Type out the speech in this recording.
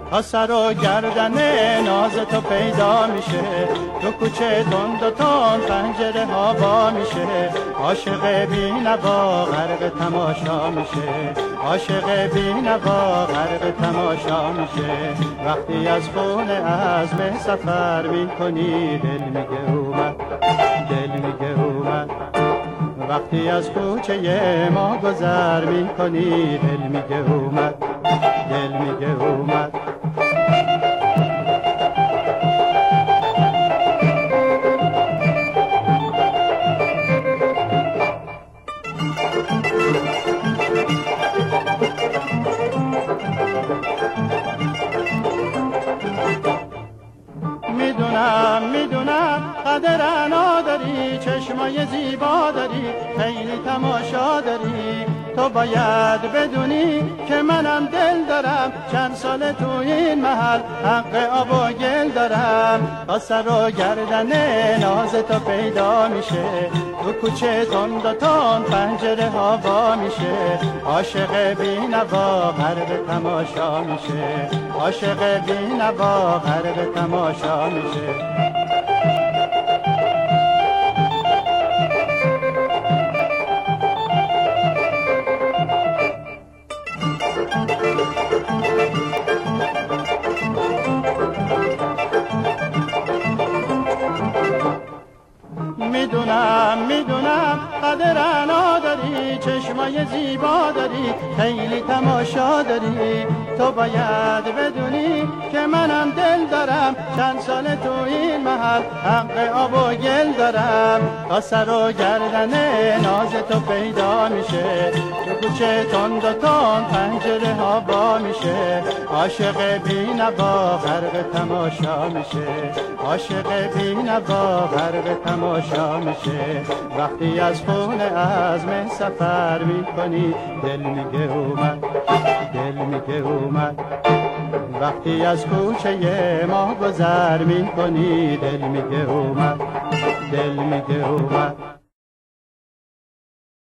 تا سر و گردن ناز تو پیدا میشه، تو کوچه تند و تند پنجره ها با میشه، عاشق بی نوا غرق تماشا میشه، عاشق بی نوا غرق تماشا میشه. وقتی از خونه عزم سفر میکنی دل میگه اومد، دل میگه اومد. وقتی از کوچه ما گذر میکنی دل میگه اومد، دل میگه اومد. میدونم قدر انا داری، چشمای زیبا داری، خیلی تماشا داری. تو باید بدونی که منم دل دارم، چند سال تو این محل حق آب و گل دارم. تا سر و گردن ناز تو پیدا میشه، تو کوچه تند و تند پنجره ها وا میشه، عاشق بی نوا غرق تماشا میشه، عاشق بی نوا غرق تماشا میشه. میدونم قدر انا داری، چشمای زیبا داری، خیلی تماشا داری. تو باید بدونی که منم دل دارم، چند سال تو این محل حق آب و گل دارم. تا سر و گردن ناز تو پیدا میشه، تو کوچه تند و تند پنجره ها با میشه، عاشق بی نوا غرق تماشا میشه، عاشق بی نوا غرق تماشا میشه. وقتی از خونه عزم سفر میکنی دل میگه اومد، دل میگه اومد. وقتی از کوچه ما گذر میکنی دل میگه اومد، دل میگه اومد.